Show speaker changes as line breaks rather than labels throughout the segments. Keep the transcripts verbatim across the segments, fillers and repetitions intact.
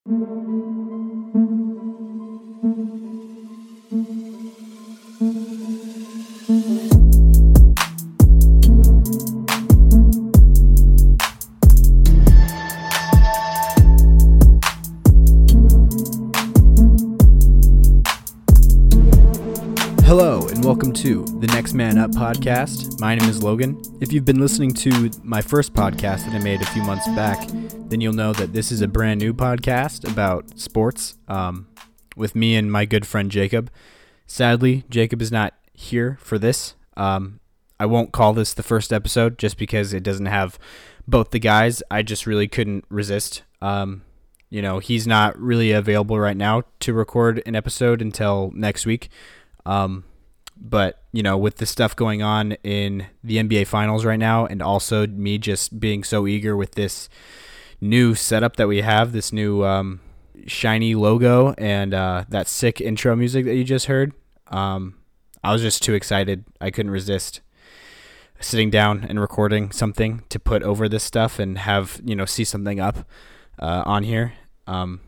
Hello, and welcome to the Next Man Up podcast. My name is Logan. If you've been listening to my first podcast that I made a few months back, then you'll know that this is a brand new podcast about sports um, with me and my good friend Jacob. Sadly, Jacob is not here for this. Um, I won't call this the first episode just because it doesn't have both the guys. I just really couldn't resist. Um, you know, he's not really available right now to record an episode until next week. Um, but you know, with the stuff going on in the N B A finals right now, and also me just being so eager with this new setup that we have, this new, um, shiny logo and, uh, that sick intro music that you just heard. Um, I was just too excited. I couldn't resist sitting down and recording something to put over this stuff and have, you know, see something up, uh, on here. Um,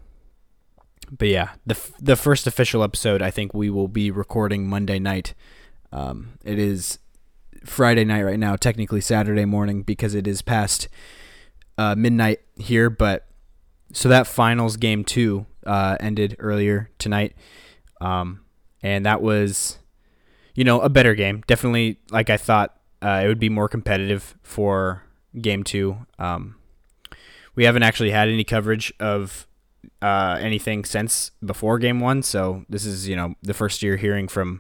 But yeah, the the first official episode, I think we will be recording Monday night. Um, it is Friday night right now, technically Saturday morning because it is past uh, midnight here. But so that finals game two uh, ended earlier tonight, um, and that was, you know, a better game. Definitely, like I thought, uh, it would be more competitive for game two. Um, we haven't actually had any coverage of uh anything since before game one, so this is, you know, the first year hearing from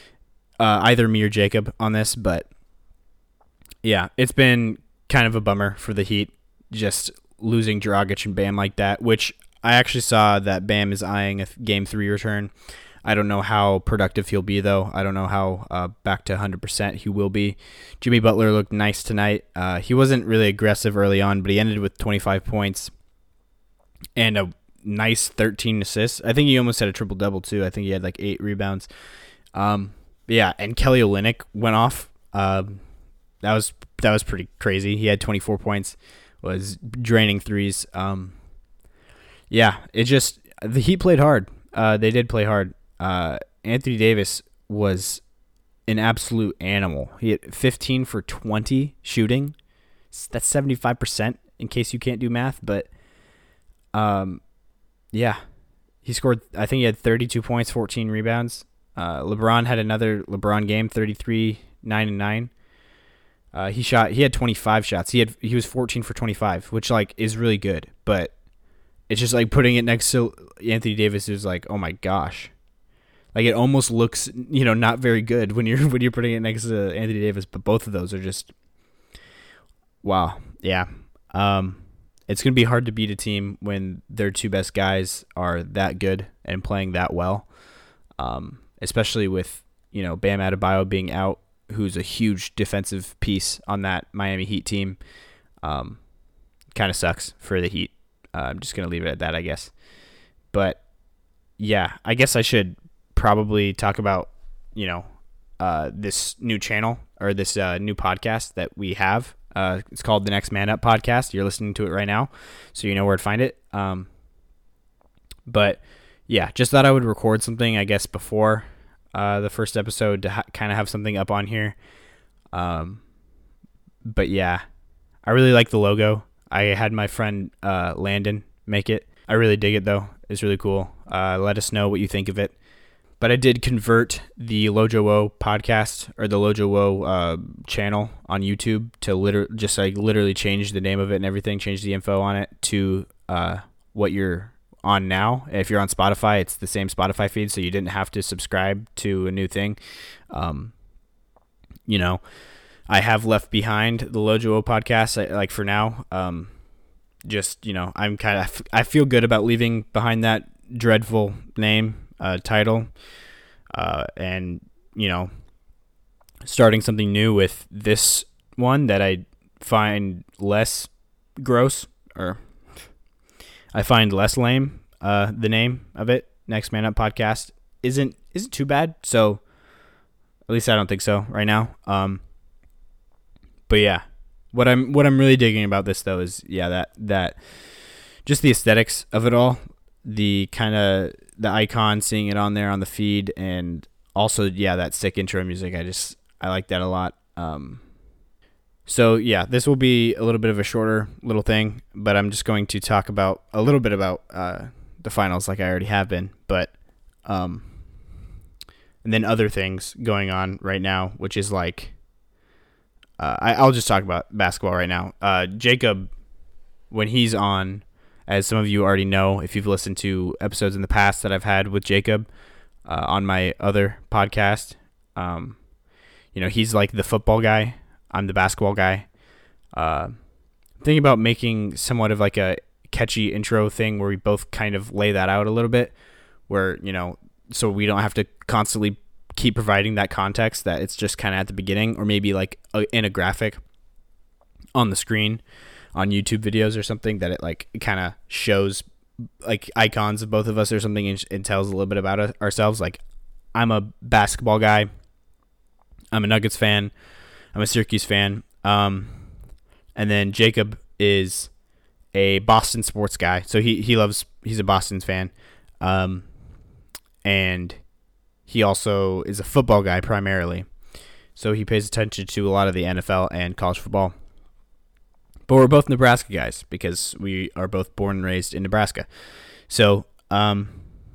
uh either me or Jacob on this. But yeah, it's been kind of a bummer for the Heat just losing Dragic and Bam like that, which I actually saw that Bam is eyeing a game three return. I don't know how productive he'll be, though. I don't know how uh, back to one hundred percent he will be. Jimmy Butler looked nice tonight. Uh, he wasn't really aggressive early on, but he ended with twenty-five points and a nice thirteen assists. I think he almost had a triple-double, too. I think he had like eight rebounds. Um, yeah, and Kelly Olynyk went off. Um, that was that was pretty crazy. He had twenty-four points, was draining threes. Um, yeah, it just, the Heat played hard. Uh, they did play hard. Uh, Anthony Davis was an absolute animal. He had fifteen for twenty shooting. That's seventy-five percent in case you can't do math, but um, yeah, he scored, I think he had thirty-two points, fourteen rebounds. Uh, LeBron had another LeBron game, thirty-three, nine and nine. Uh, he shot, he had twenty-five shots. He had, he was fourteen for twenty-five, which like is really good, but it's just like putting it next to Anthony Davis is like, oh my gosh. Like it almost looks, you know, not very good when you're, when you're putting it next to Anthony Davis, but both of those are just, wow. Yeah. Um, It's going to be hard to beat a team when their two best guys are that good and playing that well, um, especially with, you know, Bam Adebayo being out, who's a huge defensive piece on that Miami Heat team. Um, kind of sucks for the Heat. Uh, I'm just going to leave it at that, I guess. But, yeah, I guess I should probably talk about, you know, uh, this new channel or this uh, new podcast that we have. Uh, it's called the Next Man Up podcast. You're listening to it right now, so you know where to find it. Um, but yeah, just thought I would record something, I guess, before uh, the first episode to ha- kind of have something up on here. Um, but yeah, I really like the logo. I had my friend uh, Landon make it. I really dig it, though. It's really cool. Uh, let us know what you think of it. But I did convert the Lojo Wo podcast or the Lojo Wo uh, channel on YouTube to liter- just like literally change the name of it and everything, change the info on it to uh, what you're on now. If you're on Spotify, it's the same Spotify feed, so you didn't have to subscribe to a new thing. Um, you know, I have left behind the Lojo Wo podcast, I, like for now. Um, just, you know, I'm kind of, I feel good about leaving behind that dreadful name. Uh, title uh, and, you know, starting something new with this one that I find less gross, or I find less lame. Uh, the name of it, Next Man Up podcast, isn't isn't too bad. So at least I don't think so right now. Um, but yeah, what I'm what I'm really digging about this though is yeah that that just the aesthetics of it all. the kind of the icon, seeing it on there on the feed, and also yeah, that sick intro music. I just I like that a lot. Um, so yeah, this will be a little bit of a shorter little thing, but I'm just going to talk about a little bit about uh, the finals, like I already have been, but um, and then other things going on right now, which is like. Uh, I, I'll just talk about basketball right now. Uh, Jacob, when he's on, as some of you already know, if you've listened to episodes in the past that I've had with Jacob uh, on my other podcast, um, you know, he's like the football guy. I'm the basketball guy. Uh, thinking about making somewhat of like a catchy intro thing where we both kind of lay that out a little bit, where, you know, so we don't have to constantly keep providing that context, that it's just kind of at the beginning, or maybe like a, in a graphic on the screen on YouTube videos or something, that it like kind of shows like icons of both of us or something, and, and tells a little bit about us, ourselves. Like, I'm a basketball guy. I'm a Nuggets fan. I'm a Syracuse fan. Um, and then Jacob is a Boston sports guy. So he, he loves, he's a Boston fan. Um, and he also is a football guy primarily, so he pays attention to a lot of the N F L and college football. But we're both Nebraska guys because we are both born and raised in Nebraska. So, um,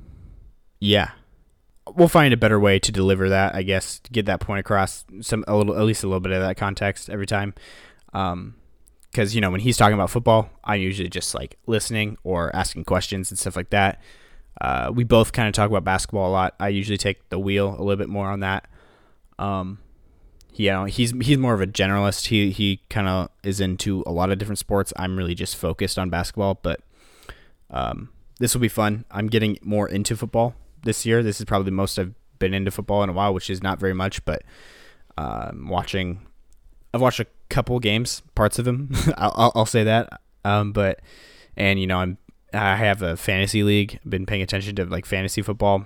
yeah, we'll find a better way to deliver that, I guess, to get that point across. Some a little, at least a little bit of that context every time. Um, because you know, when he's talking about football, I'm usually just like listening or asking questions and stuff like that. Uh, we both kind of talk about basketball a lot. I usually take the wheel a little bit more on that. Um, yeah, he's he's more of a generalist. He he kind of is into a lot of different sports. I'm really just focused on basketball, but um, this will be fun. I'm getting more into football this year. This is probably the most I've been into football in a while, which is not very much, but um, watching. I've watched a couple games, parts of them. I'll, I'll say that. Um, but and you know I'm. I have a fantasy league. I've been paying attention to like fantasy football.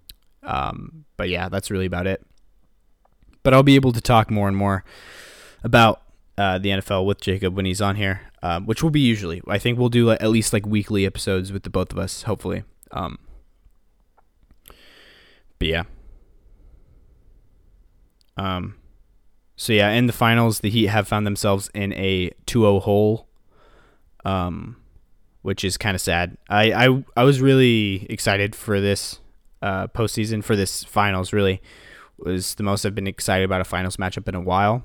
Um, but yeah, that's really about it. But I'll be able to talk more and more about uh, the N F L with Jacob when he's on here, um, which will be usually. I think we'll do like, at least like weekly episodes with the both of us, hopefully. Um, but yeah. Um, so yeah, in the finals, the Heat have found themselves in a two oh hole. Um, which is kind of sad. I, I I was really excited for this uh, postseason, for this finals, really. It was the most I've been excited about a finals matchup in a while.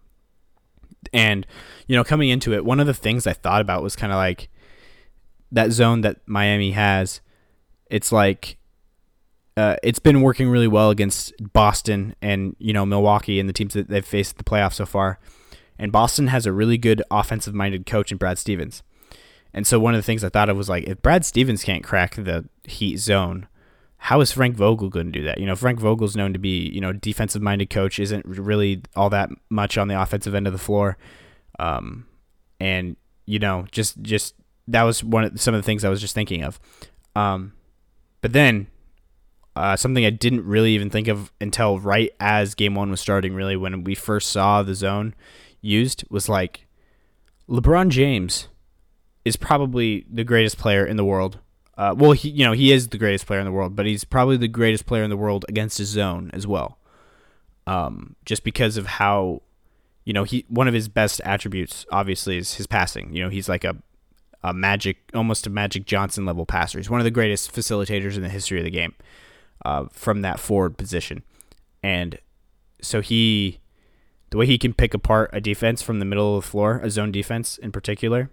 And, you know, coming into it, one of the things I thought about was kind of like that zone that Miami has. It's like uh, it's been working really well against Boston and, you know, Milwaukee and the teams that they've faced in the playoffs so far. And Boston has a really good offensive-minded coach in Brad Stevens. And so one of the things I thought of was like, if Brad Stevens can't crack the Heat zone, how is Frank Vogel going to do that? You know, Frank Vogel's known to be, you know, defensive-minded coach, isn't really all that much on the offensive end of the floor. Um, and, you know, just just that was one of some of the things I was just thinking of. Um, but then uh, something I didn't really even think of until right as game one was starting, really, when we first saw the zone used, was like LeBron James is probably the greatest player in the world. Uh, well, he, you know, he is the greatest player in the world, but he's probably the greatest player in the world against his zone as well. Um, just because of how, you know, he one of his best attributes, obviously, is his passing. You know, he's like a, a magic, almost a Magic Johnson level passer. He's one of the greatest facilitators in the history of the game uh, from that forward position. And so he, the way he can pick apart a defense from the middle of the floor, a zone defense in particular,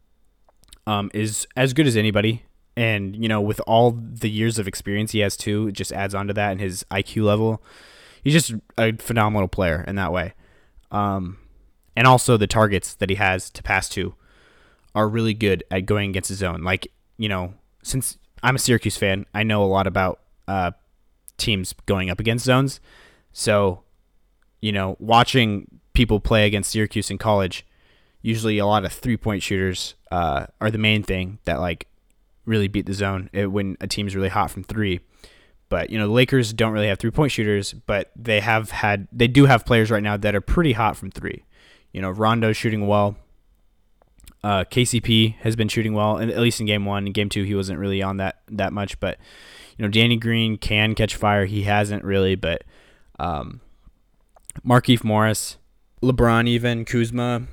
Um, is as good as anybody. And, you know, with all the years of experience he has too, it just adds on to that, and his I Q level. He's just a phenomenal player in that way. Um, and also the targets that he has to pass to are really good at going against his zone. Like, you know, since I'm a Syracuse fan, I know a lot about uh, teams going up against zones. So, you know, watching people play against Syracuse in college, usually a lot of three-point shooters uh, are the main thing that like really beat the zone it, when a team's really hot from three. But you know, the Lakers don't really have three-point shooters, but they have had they do have players right now that are pretty hot from three. You know, Rondo's shooting well. Uh, K C P has been shooting well, and at least in game one. In game two, he wasn't really on that that much. But you know, Danny Green can catch fire. He hasn't really, but um, Markieff Morris, LeBron, even Kuzma.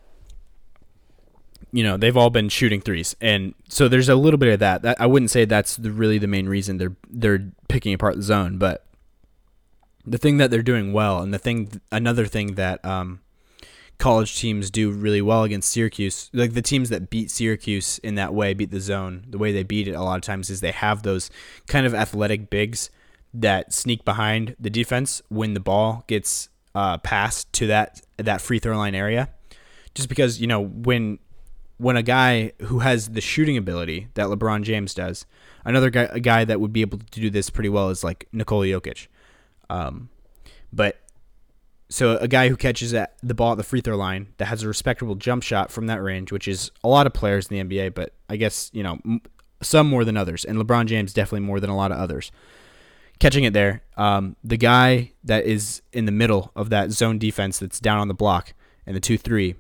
You know, they've all been shooting threes, and so there's a little bit of that. that I wouldn't say that's the, really the main reason they're they're picking apart the zone, but the thing that they're doing well, and the thing, another thing that um, college teams do really well against Syracuse, like the teams that beat Syracuse in that way, beat the zone, the way they beat it a lot of times is they have those kind of athletic bigs that sneak behind the defense when the ball gets uh, passed to that that free throw line area, just because you know when. When a guy who has the shooting ability that LeBron James does, another guy, a guy that would be able to do this pretty well is like Nikola Jokic. Um, but so a guy who catches at the ball at the free throw line that has a respectable jump shot from that range, which is a lot of players in the N B A, but I guess, you know, some more than others. And LeBron James definitely more than a lot of others. Catching it there, um, the guy that is in the middle of that zone defense that's down on the block and the two three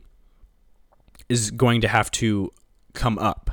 is going to have to come up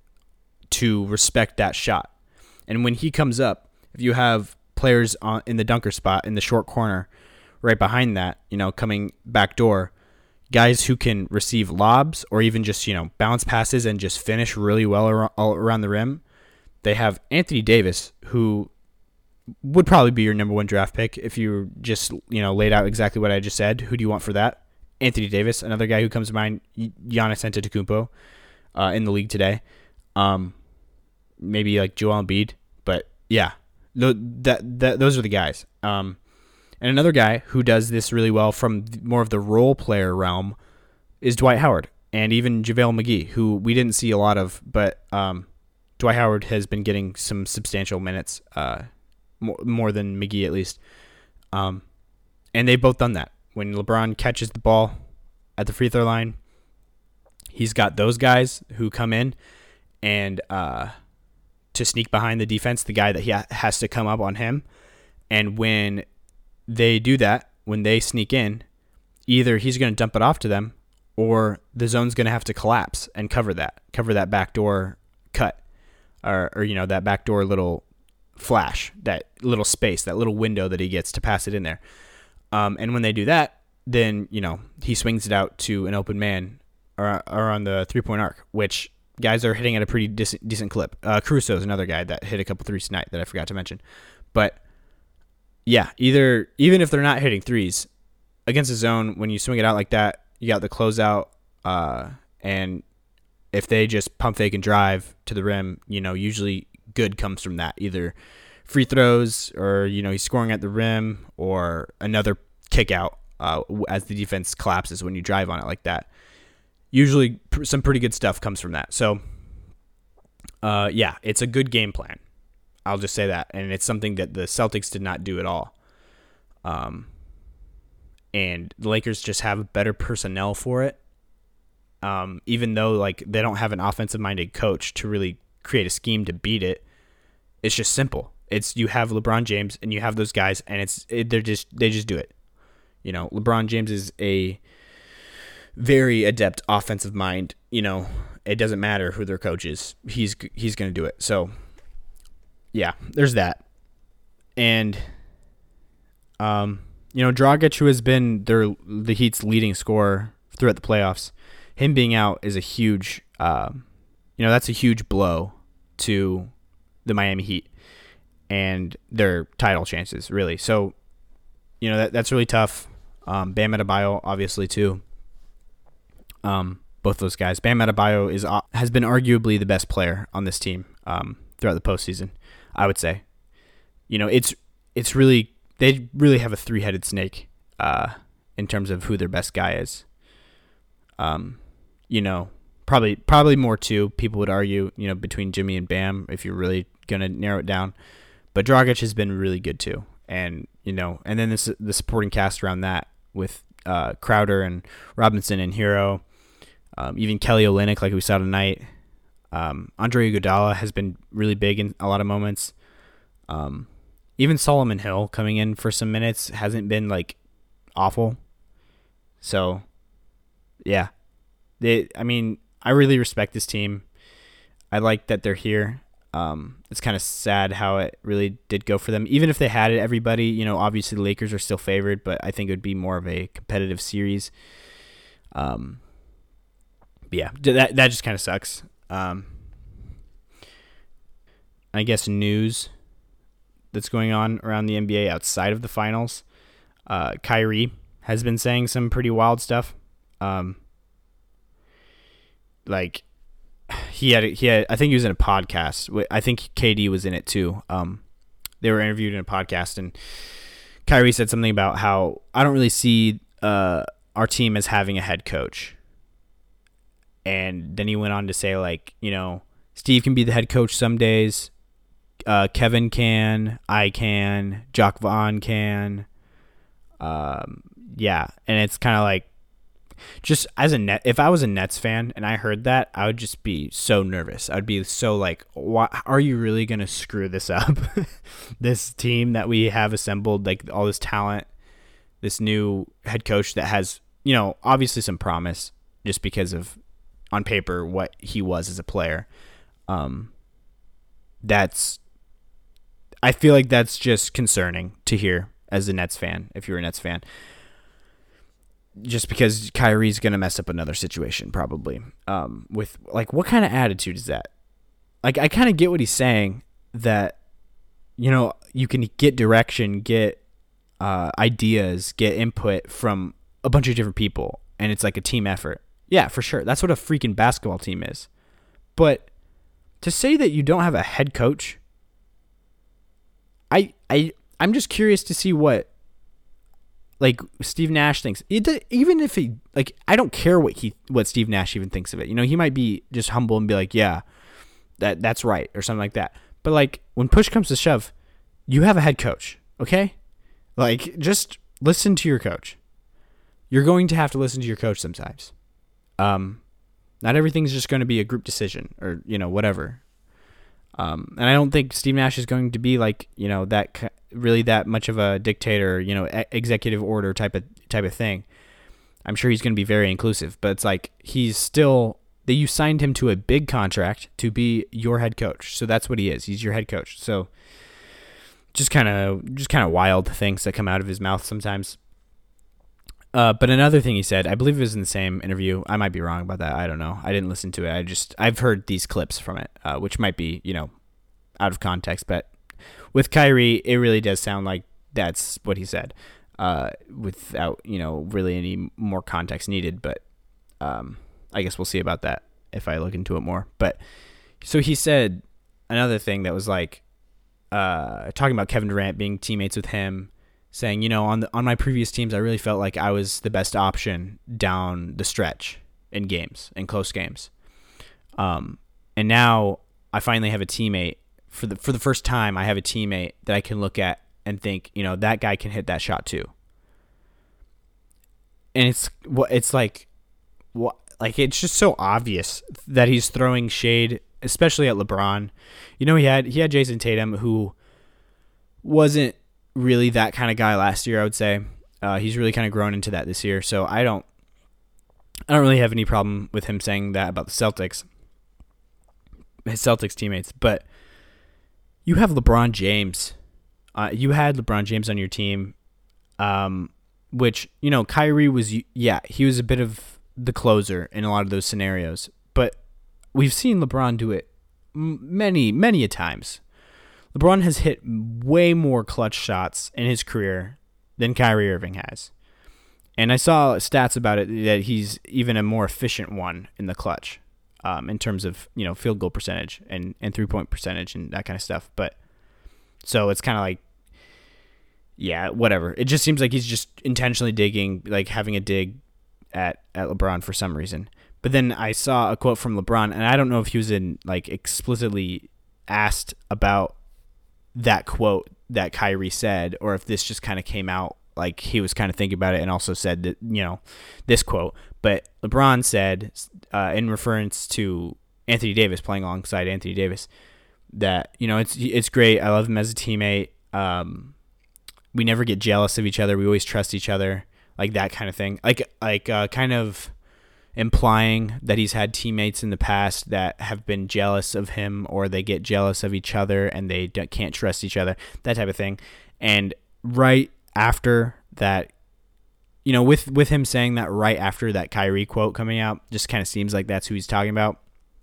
to respect that shot. And when he comes up, if you have players on, in the dunker spot, in the short corner, right behind that, you know, coming back door, guys who can receive lobs or even just, you know, bounce passes and just finish really well around, all around the rim, they have Anthony Davis, who would probably be your number one draft pick if you just, you know, laid out exactly what I just said. Who do you want for that? Anthony Davis, another guy who comes to mind, Giannis Antetokounmpo uh, in the league today. Um, maybe like Joel Embiid, but yeah, th- that, that those are the guys. Um, and another guy who does this really well from more of the role player realm is Dwight Howard, and even JaVale McGee, who we didn't see a lot of, but um, Dwight Howard has been getting some substantial minutes, uh, more, more than McGee at least. Um, and they've both done that. When LeBron catches the ball at the free throw line, he's got those guys who come in and uh, to sneak behind the defense, the guy that he ha- has to come up on him. And when they do that, when they sneak in, either he's going to dump it off to them or the zone's going to have to collapse and cover that, cover that backdoor cut or, or, you know, that backdoor little flash, that little space, that little window that he gets to pass it in there. Um, and when they do that, then, you know, he swings it out to an open man or, or on the three-point arc, which guys are hitting at a pretty decent, decent clip. Uh, Caruso is another guy that hit a couple threes tonight that I forgot to mention. But, yeah, either even if they're not hitting threes, against a zone, when you swing it out like that, you got the closeout, uh, and if they just pump fake and drive to the rim, you know, usually good comes from that, either free throws or, you know, he's scoring at the rim or another kick out uh, as the defense collapses when you drive on it like that. Usually pr- some pretty good stuff comes from that. So, uh, yeah, it's a good game plan. I'll just say that. And it's something that the Celtics did not do at all. Um, and the Lakers just have better personnel for it. Um, even though like they don't have an offensive-minded coach to really create a scheme to beat it, it's just simple. It's you have LeBron James and you have those guys, and it's it, they're just they just do it. You know, LeBron James is a very adept offensive mind. You know, it doesn't matter who their coach is. He's he's going to do it. So, yeah, there's that. And um, you know, Dragic, who has been their the Heat's leading scorer throughout the playoffs, him being out is a huge, um, you know, that's a huge blow to the Miami Heat and their title chances, really. So, you know, that that's really tough. Um, Bam Adebayo, obviously, too. Um, both those guys. Bam Adebayo is uh, has been arguably the best player on this team um, throughout the postseason, I would say. You know, it's it's really, they really have a three-headed snake uh, in terms of who their best guy is. Um, you know, probably probably more, too, people would argue, you know, between Jimmy and Bam, if you're really going to narrow it down. But Dragic has been really good too, and you know, and then this the supporting cast around that with uh, Crowder and Robinson and Hero, um, even Kelly Olynyk, like we saw tonight. Um, Andre Iguodala has been really big in a lot of moments. Um, even Solomon Hill coming in for some minutes hasn't been like awful. So, yeah, they. I mean, I really respect this team. I like that they're here. Um, it's kind of sad how it really did go for them. Even if they had it, everybody, you know, obviously the Lakers are still favored, but I think it would be more of a competitive series. Um, yeah, that that just kind of sucks. Um, I guess news that's going on around the N B A outside of the finals. Uh, Kyrie has been saying some pretty wild stuff. Um, like. He had, he had, I think he was in a podcast. I think K D was in it too. Um, they were interviewed in a podcast, and Kyrie said something about how I don't really see uh, our team as having a head coach. And then he went on to say, like, you know, Steve can be the head coach some days. Uh, Kevin can, I can, Jacques Vaughn can. Um, yeah, and it's kind of like, just as a net, if I was a Nets fan and I heard that, I would just be so nervous. I'd be so like, why, are you really going to screw this up? This team that we have assembled, like all this talent, this new head coach that has, you know, obviously some promise just because of on paper what he was as a player. Um, that's, I feel like that's just concerning to hear as a Nets fan, if you're a Nets fan. Just because Kyrie's going to mess up another situation, probably. Um, with, like, what kind of attitude is that? Like, I kind of get what he's saying, that, you know, you can get direction, get uh, ideas, get input from a bunch of different people, and it's like a team effort. Yeah, for sure. That's what a freaking basketball team is. But to say that you don't have a head coach, I, I, I'm just curious to see what, like, Steve Nash thinks. It, even if he, like, I don't care what he, what Steve Nash even thinks of it. You know, he might be just humble and be like, yeah, that that's right, or something like that. But, like, when push comes to shove, you have a head coach, okay? Like, just listen to your coach. You're going to have to listen to your coach sometimes. Um, not everything's just going to be a group decision or, you know, whatever. Um, and I don't think Steve Nash is going to be like, you know, that really that much of a dictator, you know, executive order type of type of thing. I'm sure he's going to be very inclusive, but it's like he's still that you signed him to a big contract to be your head coach. So that's what he is. He's your head coach. So just kind of just kind of wild things that come out of his mouth sometimes. Uh, but another thing he said, I believe it was in the same interview. I might be wrong about that. I don't know. I didn't listen to it. I just, I've heard these clips from it, uh, which might be, you know, out of context. But with Kyrie, it really does sound like that's what he said, uh, without, you know, really any more context needed. But um, I guess we'll see about that if I look into it more. But so he said another thing that was like, uh, talking about Kevin Durant being teammates with him, saying, you know, on the, on my previous teams, I really felt like I was the best option down the stretch in games, in close games. Um, and now I finally have a teammate for the for the first time. I have a teammate that I can look at and think, you know, that guy can hit that shot too. And it's what it's like, what like it's just so obvious that he's throwing shade, especially at LeBron. You know, he had he had Jason Tatum, who wasn't really that kind of guy last year, I would say. Uh, he's really kind of grown into that this year. So I don't I don't really have any problem with him saying that about the Celtics, his Celtics teammates. But you have LeBron James. Uh, you had LeBron James on your team, um, which, you know, Kyrie was, yeah, he was a bit of the closer in a lot of those scenarios. But we've seen LeBron do it many, many a times. LeBron has hit way more clutch shots in his career than Kyrie Irving has. And I saw stats about it that he's even a more efficient one in the clutch, um, in terms of, you know, field goal percentage and, and three-point percentage and that kind of stuff. But so it's kind of like, yeah, whatever. It just seems like he's just intentionally digging, like having a dig at, at LeBron for some reason. But then I saw a quote from LeBron, and I don't know if he was in like explicitly asked about that quote that Kyrie said, or if this just kind of came out like he was kind of thinking about it and also said that, you know, this quote. But LeBron said, uh, in reference to Anthony Davis, playing alongside Anthony Davis, that, you know, it's it's great. I love him as a teammate. Um, we never get jealous of each other. We always trust each other, like that kind of thing. Like like uh, kind of implying that he's had teammates in the past that have been jealous of him, or they get jealous of each other and they can't trust each other, that type of thing. And right after that, you know, with, with him saying that right after that Kyrie quote coming out, just kind of seems like that's who he's talking about.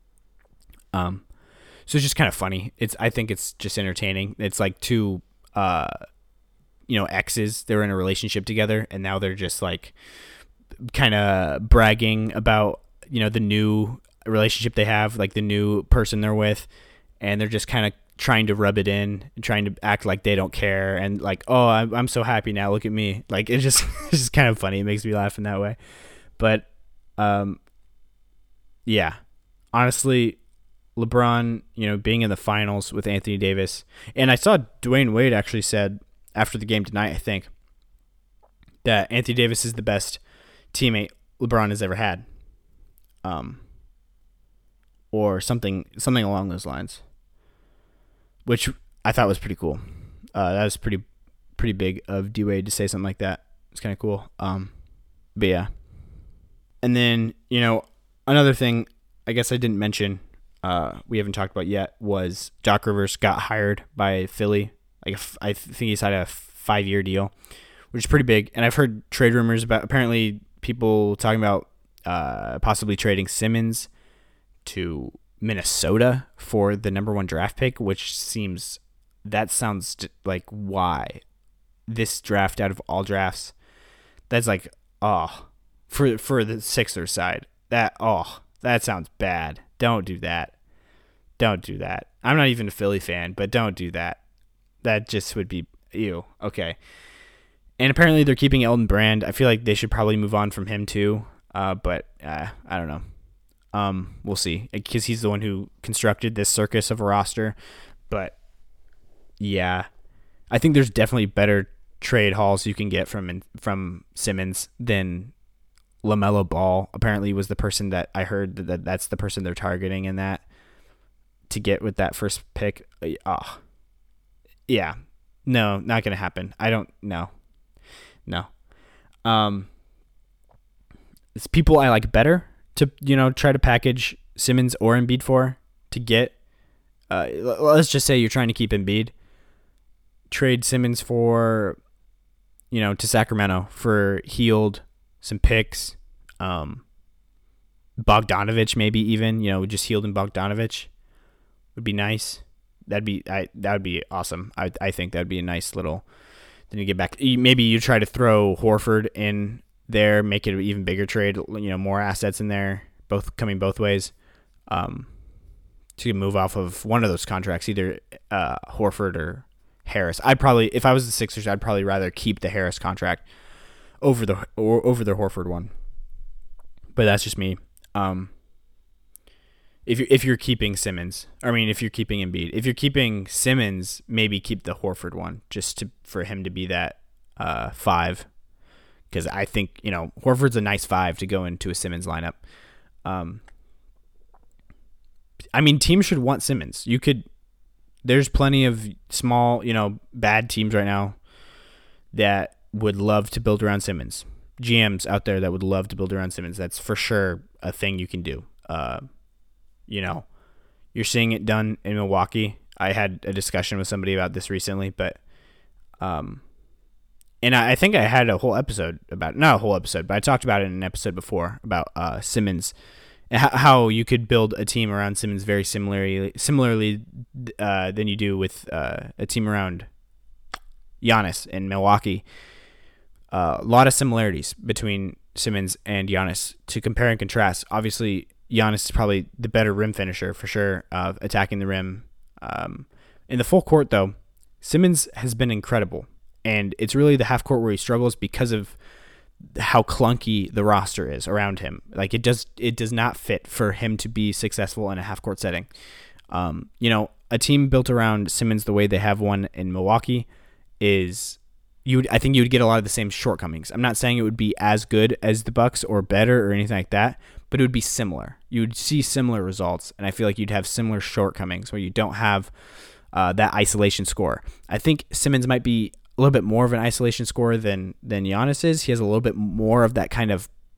Um, so it's just kind of funny. It's, I think it's just entertaining. It's like two, uh, you know, exes, they're in a relationship together, and now they're just like kind of bragging about, you know, the new relationship they have, like the new person they're with, and they're just kind of trying to rub it in and trying to act like they don't care, and like, oh, I'm, I'm so happy now, look at me. Like, it's just, it's just kind of funny. It makes me laugh in that way. But, um, yeah, honestly, LeBron, you know, being in the finals with Anthony Davis, and I saw Dwayne Wade actually said after the game tonight, I think, that Anthony Davis is the best teammate LeBron has ever had, um, or something, something along those lines, which I thought was pretty cool. Uh, that was pretty, pretty big of D Wade to say something like that. It's kind of cool. Um, but yeah, and then, you know, another thing I guess I didn't mention, uh, we haven't talked about yet, was Doc Rivers got hired by Philly. Like, I think he's had a five-year deal, which is pretty big. And I've heard trade rumors about, apparently people talking about uh, possibly trading Simmons to Minnesota for the number one draft pick, which seems, that sounds like, why this draft out of all drafts? That's like, oh, for for the Sixers side, that, oh, that sounds bad. Don't do that. Don't do that. I'm not even a Philly fan, but don't do that. That just would be, ew. Okay. And apparently they're keeping Elton Brand. I feel like they should probably move on from him too. Uh, but uh, I don't know. Um, we'll see, because he's the one who constructed this circus of a roster. But yeah, I think there's definitely better trade hauls you can get from from Simmons than LaMelo Ball. Apparently was the person that I heard that, that that's the person they're targeting in that to get with that first pick. Oh, yeah, no, not going to happen. I don't know. No. Um, it's people I like better to, you know, try to package Simmons or Embiid for to get, uh, let's just say you're trying to keep Embiid. Trade Simmons for, you know, to Sacramento for Hield, some picks, um, Bogdanovich maybe even, you know, just Hield and Bogdanovich would be nice. That'd be I that would be awesome. I I think that'd be a nice little. Then you get back. Maybe you try to throw Horford in there, make it an even bigger trade. You know, more assets in there, both coming both ways. Um, to move off of one of those contracts, either uh, Horford or Harris. I'd probably, if I was the Sixers, I'd probably rather keep the Harris contract over the or over the Horford one. But that's just me. Um, if you if you're keeping Simmons, I mean, if you're keeping Embiid, if you're keeping Simmons, maybe keep the Horford one just to for him to be that uh, five, because I think, you know, Horford's a nice five to go into a Simmons lineup. Um, I mean, teams should want Simmons. You could. There's plenty of small, you know, bad teams right now that would love to build around Simmons. G Ms out there that would love to build around Simmons. That's for sure a thing you can do. Uh, you know, you're seeing it done in Milwaukee. I had a discussion with somebody about this recently, but, um, and I, I think I had a whole episode about, not a whole episode, but I talked about it in an episode before about uh, Simmons, how you could build a team around Simmons very similarly, similarly uh, than you do with uh, a team around Giannis in Milwaukee. Uh, a lot of similarities between Simmons and Giannis to compare and contrast. Obviously, Giannis is probably the better rim finisher for sure, uh, attacking the rim. Um, in the full court, though, Simmons has been incredible, and it's really the half court where he struggles because of how clunky the roster is around him. Like, it does it does not fit for him to be successful in a half court setting. Um, you know, a team built around Simmons the way they have one in Milwaukee is, you would, I think you would get a lot of the same shortcomings. I'm not saying it would be as good as the Bucks or better or anything like that, but it would be similar. You would see similar results, and I feel like you'd have similar shortcomings where you don't have uh, that isolation score. I think Simmons might be a little bit more of an isolation scorer than than Giannis is. He has a little bit more of that kind of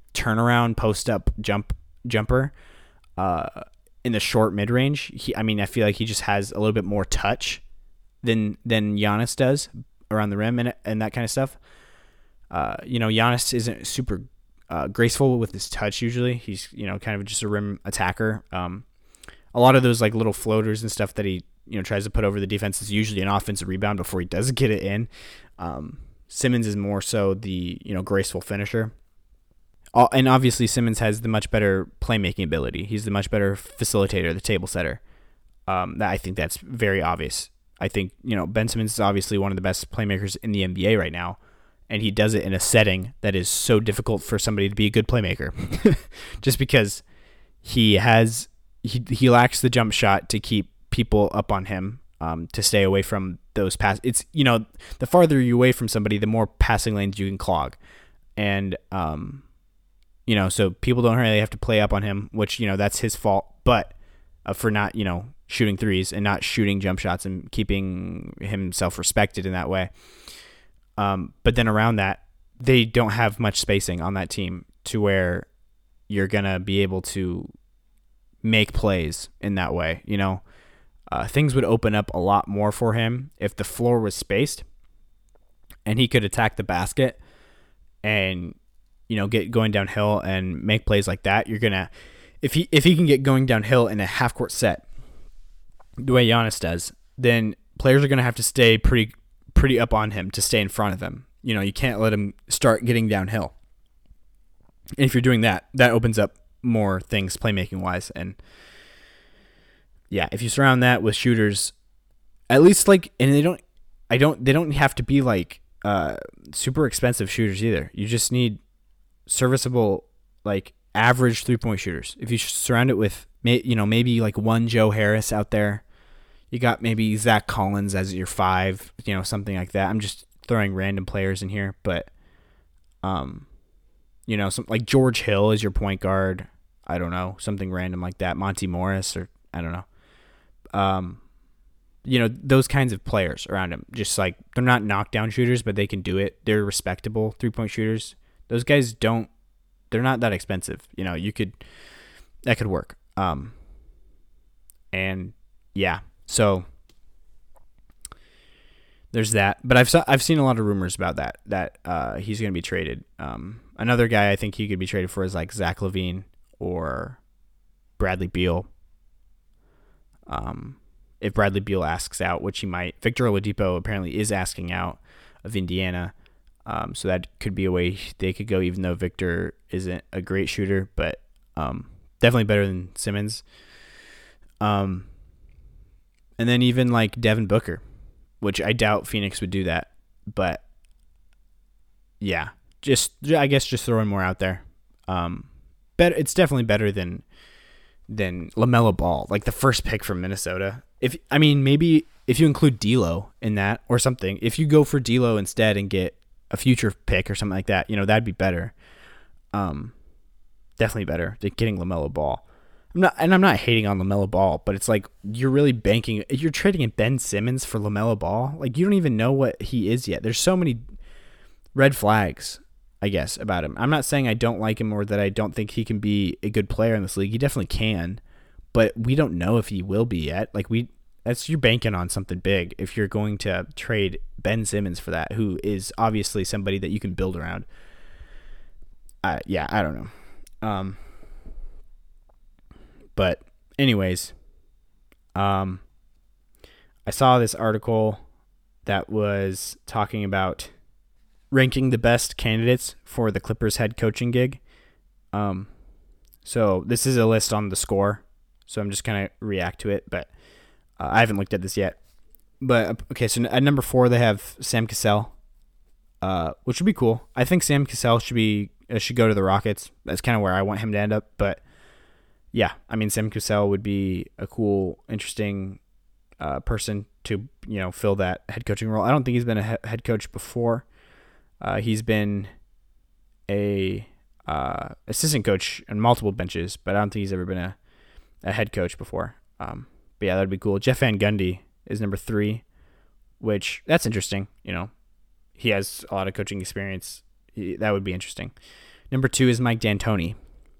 turnaround post up jump jumper uh, in the short mid range. He, I mean, I feel like he just has a little bit more touch than than Giannis does around the rim and and that kind of stuff. Uh, you know, Giannis isn't super uh, graceful with his touch usually. He's, you know, kind of just a rim attacker. Um, a lot of those like little floaters and stuff that he, you know, tries to put over the defense is usually an offensive rebound before he does get it in. Um, Simmons is more so the, you know, graceful finisher. Uh, and obviously Simmons has the much better playmaking ability. He's the much better facilitator, the table setter. Um, that I think that's very obvious. I think, you know, Ben Simmons is obviously one of the best playmakers in the N B A right now. And he does it in a setting that is so difficult for somebody to be a good playmaker. Just because he has, he, he lacks the jump shot to keep people up on him, um, to stay away from those pass. It's, you know, the farther you away from somebody, the more passing lanes you can clog. And, um, you know, so people don't really have to play up on him, which, you know, that's his fault. But uh, for not, you know, shooting threes and not shooting jump shots and keeping himself respected in that way. Um, but then around that, they don't have much spacing on that team to where you're going to be able to make plays in that way. You know, uh, things would open up a lot more for him if the floor was spaced and he could attack the basket and, you know, get going downhill and make plays like that. You're going to, if he, if he can get going downhill in a half court set the way Giannis does, then players are going to have to stay pretty pretty up on him to stay in front of him. You know, you can't let him start getting downhill. And if you're doing that, that opens up more things playmaking wise. And yeah, if you surround that with shooters, at least like, and they don't, I don't, they don't have to be like uh, super expensive shooters either. You just need serviceable, like average three point shooters. If you surround it with, you know, maybe like one Joe Harris out there, you got maybe Zach Collins as your five, you know, something like that. I'm just throwing random players in here, but, um, you know, some like George Hill is your point guard. I don't know, something random like that. Monty Morris, or I don't know. Um, you know, those kinds of players around him. Just like, they're not knockdown shooters, but they can do it. They're respectable three point shooters. Those guys don't. They're not that expensive. You know, you could that could work. Um, and yeah. So there's that, but I've I've seen a lot of rumors about that that uh, he's going to be traded. Um, another guy I think he could be traded for is like Zach LaVine or Bradley Beal. Um, if Bradley Beal asks out, which he might. Victor Oladipo apparently is asking out of Indiana, um, so that could be a way they could go. Even though Victor isn't a great shooter, but um, definitely better than Simmons. Um. And then even like Devin Booker, which I doubt Phoenix would do that. But yeah, just I guess just throwing more out there. Um, better. It's definitely better than than LaMelo Ball, like the first pick from Minnesota. If I mean maybe if you include D'Lo in that or something, if you go for D'Lo instead and get a future pick or something like that, you know, that'd be better. Um, definitely better than getting LaMelo Ball. I'm not, and I'm not hating on LaMelo Ball, but it's like you're really banking. You're trading in Ben Simmons for LaMelo Ball. Like you don't even know what he is yet. There's so many red flags, I guess, about him. I'm not saying I don't like him or that I don't think he can be a good player in this league. He definitely can, but we don't know if he will be yet. Like we, that's you're banking on something big if you're going to trade Ben Simmons for that, who is obviously somebody that you can build around. Uh, yeah, I don't know. Um. But anyways, um, I saw this article that was talking about ranking the best candidates for the Clippers head coaching gig. Um, so this is a list on the Score, so I'm just going to react to it, but uh, I haven't looked at this yet. But okay, so at number four they have Sam Cassell, uh, which would be cool. I think Sam Cassell should be uh, should go to the Rockets. That's kind of where I want him to end up, but. Yeah, I mean, Sam Cassell would be a cool, interesting uh, person to, you know, fill that head coaching role. I don't think he's been a he- head coach before. Uh, he's been a uh, assistant coach on multiple benches, but I don't think he's ever been a, a head coach before. Um, but yeah, that'd be cool. Jeff Van Gundy is number three, which that's interesting. You know, he has a lot of coaching experience. He, that would be interesting. Number two is Mike D'Antoni,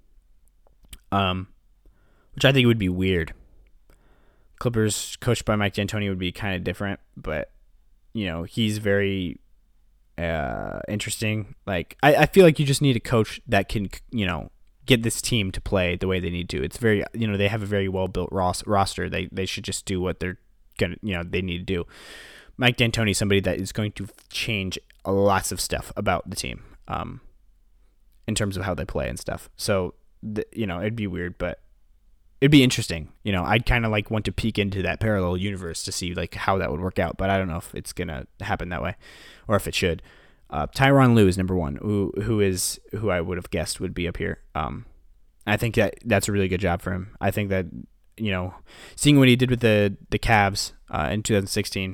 um, which I think would be weird. Clippers coached by Mike D'Antoni would be kind of different, but, you know, he's very uh, interesting. Like, I, I feel like you just need a coach that can, you know, get this team to play the way they need to. It's very, you know, they have a very well-built ros- roster. They they should just do what they're going to, you know, they need to do. Mike D'Antoni is somebody that is going to change lots of stuff about the team um, in terms of how they play and stuff. So, the, you know, it'd be weird, but it'd be interesting. You know, I'd kind of like want to peek into that parallel universe to see like how that would work out, but I don't know if it's going to happen that way or if it should. Uh, Tyronn Lue is number one, who who is who I would have guessed would be up here. Um, I think that that's a really good job for him. I think that, you know, seeing what he did with the the Cavs uh, in two thousand sixteen,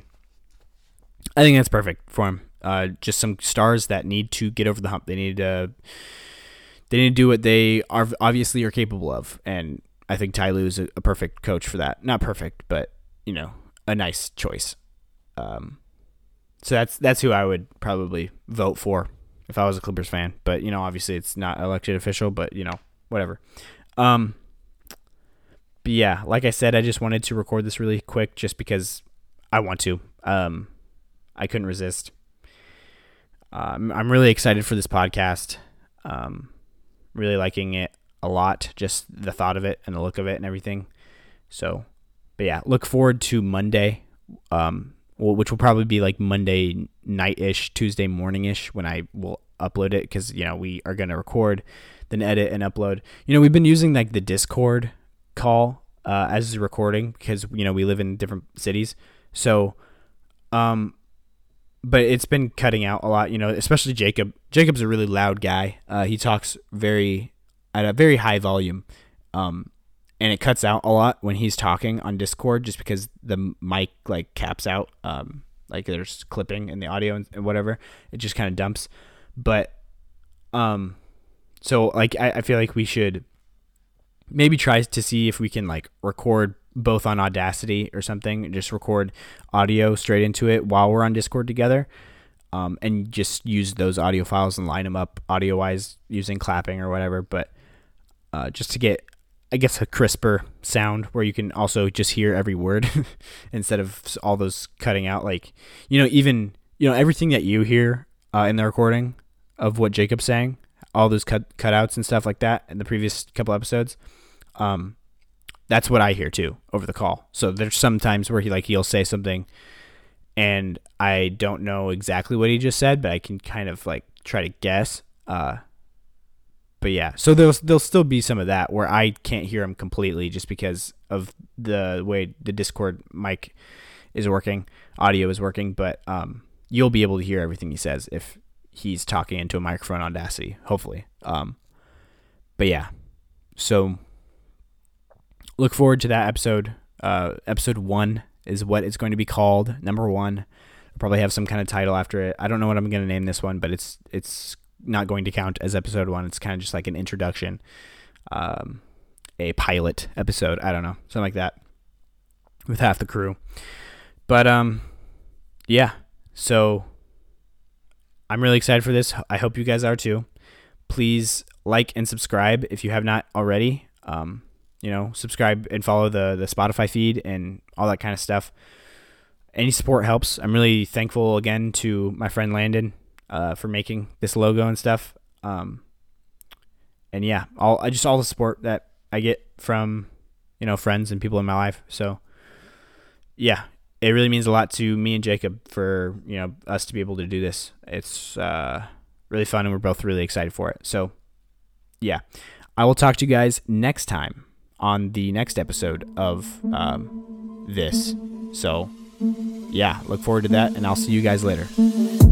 I think that's perfect for him. Uh, just some stars that need to get over the hump. They need to they need to do what they are obviously are capable of, and I think Ty Lue is a, a perfect coach for that. Not perfect, but, you know, a nice choice. Um, so that's that's who I would probably vote for if I was a Clippers fan. But, you know, obviously it's not elected official, but, you know, whatever. Um, but, yeah, like I said, I just wanted to record this really quick just because I want to. Um, I couldn't resist. Um, I'm really excited for this podcast. Um, really liking it a lot, just the thought of it and the look of it and everything. So, but yeah, look forward to Monday, um, which will probably be like Monday night-ish, Tuesday morning-ish when I will upload it, because, you know, we are going to record, then edit and upload. You know, we've been using like the Discord call uh, as a recording because, you know, we live in different cities. So, um, but it's been cutting out a lot, you know, especially Jacob. Jacob's a really loud guy. Uh, he talks very at a very high volume, um, and it cuts out a lot when he's talking on Discord just because the mic like caps out, um, like there's clipping in the audio and, and whatever. It just kind of dumps. But um, so like I, I feel like we should maybe try to see if we can like record both on Audacity or something, just record audio straight into it while we're on Discord together, um, and just use those audio files and line them up audio-wise using clapping or whatever, but uh, just to get, I guess, a crisper sound where you can also just hear every word instead of all those cutting out. Like, you know, even, you know, everything that you hear uh, in the recording of what Jacob's saying, all those cut cutouts and stuff like that in the previous couple episodes, um, that's what I hear too over the call. So there's some times where he like he'll say something and I don't know exactly what he just said, but I can kind of like try to guess. Uh, but yeah, so there'll there'll still be some of that where I can't hear him completely just because of the way the Discord mic is working, audio is working. But um, you'll be able to hear everything he says if he's talking into a microphone on Audacity, hopefully. Um, but yeah, so look forward to that episode. Uh, episode one is what it's going to be called. Number one. I'll probably have some kind of title after it. I don't know what I'm going to name this one, but it's it's not going to count as episode one. It's kind of just like an introduction, um, a pilot episode. I don't know, something like that, with half the crew. But um, yeah. So I'm really excited for this. I hope you guys are too. Please like and subscribe if you have not already. Um, you know, subscribe and follow the, the Spotify feed and all that kind of stuff. Any support helps. I'm really thankful again to my friend Landon uh, for making this logo and stuff. Um, and yeah, all I just all the support that I get from, you know, friends and people in my life. So yeah, it really means a lot to me and Jacob for, you know, us to be able to do this. It's uh, really fun and we're both really excited for it. So yeah, I will talk to you guys next time on the next episode of um, this. So yeah, look forward to that and I'll see you guys later.